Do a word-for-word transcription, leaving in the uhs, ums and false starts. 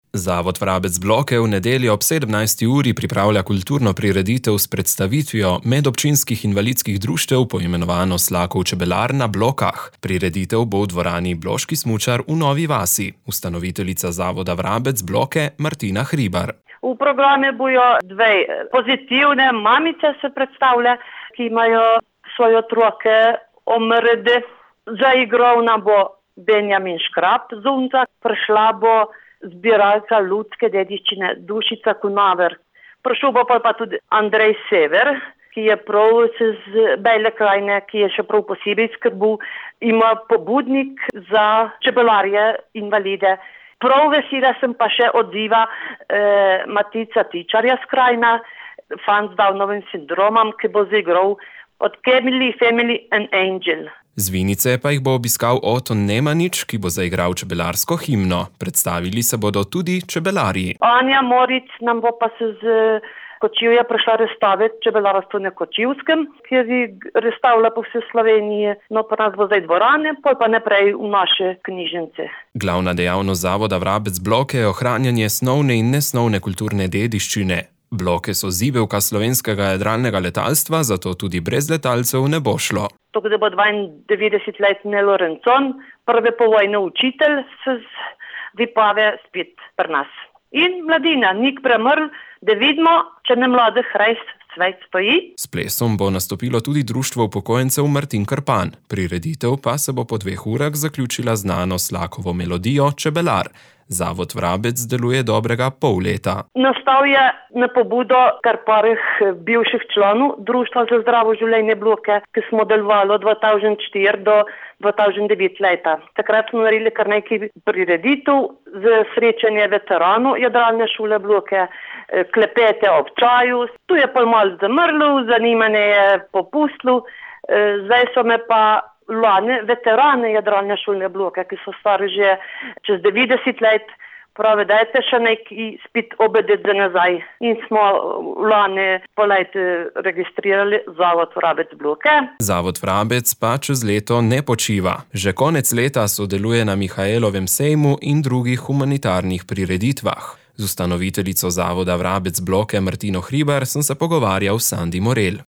Zavod Vrabec Bloke v nedeljo ob sedemnajsti uri pripravlja kulturno prireditev s predstavitvijo medobčinskih invalidskih društev poimenovano Slakov čebelar na Blokah. Prireditev bo v dvorani Bloški smučar v Novi vasi. Ustanoviteljica Zavoda Vrabec Bloke Martina Hribar. V programe bojo dve pozitivne mamice se predstavlja, ki imajo svoje otroke omrede. Zaigrovna bo Benjamin Škrab Zunca, prišla bo zbiralka ljudske dediščine Dušica Kunaver. Prišel bo pa tudi Andrej Sever, ki je prav z Bele krajine, ki je še prav posebej skrbel, ima pobudnik za čebelarje invalide. Prav vesela sem pa še odziva eh, Matica Tičarja z krajina, fant z Downovim sindromom, ki bo zaigral od Family, Family and Angel. Z Vinice pa jih bo obiskal Oton Nemanič, ki bo zaigral čebelarsko himno. Predstavili se bodo tudi čebelarji. Anja Moric nam bo pa se z Kočivja prišla razstaviti čebelarstvo na Kočivskem, kjer je razstavlja po vse Sloveniji. No, pa nas bo zdaj dvorane, pol pa naprej v naše knjižnice. Glavna dejavnost Zavoda Vrabec Bloke je ohranjanje snovne in nesnovne kulturne dediščine. Bloke so zibelka slovenskega jadralnega letalstva, zato tudi brez letalcev ne bo šlo. Tako da bo dvaindevetdesetletni Lorencon, prve povojne učitelj, se vipave spet pri nas. In mladina, nik premrl, da vidimo, če ne mladih res svet stoji. S plesom bo nastopilo tudi društvo upokojencev Martin Krpan. Prireditev pa se bo po dveh urah zaključila znano Slakovo melodijo Čebelar. Zavod Vrabec deluje dobrega pol leta. Nastal je na pobudo kar parih bivših članov Društva za zdravo življenje Bloke, ki smo delovali od dva tisoč štiri do dva tisoč devet leta. Takrat smo naredili kar nekaj prireditev za srečanje veteranov jadralne šole Bloke, klepete ob čaju. Tu je pa malo zamrlo, zanimanje je popustilo. Zdaj so me pa lani veterane jadralne šole Bloke, ki so stari že čez devetdeset let, pravi, dajte še nekaj spet obedeti za nazaj. In smo lani poleti registrirali Zavod Vrabec Bloke. Zavod Vrabec pa čez leto ne počiva. Že konec leta sodeluje na Mihaelovem sejmu in drugih humanitarnih prireditvah. Z ustanoviteljico Zavoda Vrabec Bloke Martino Hribar sem se pogovarjal s Sandi Morel.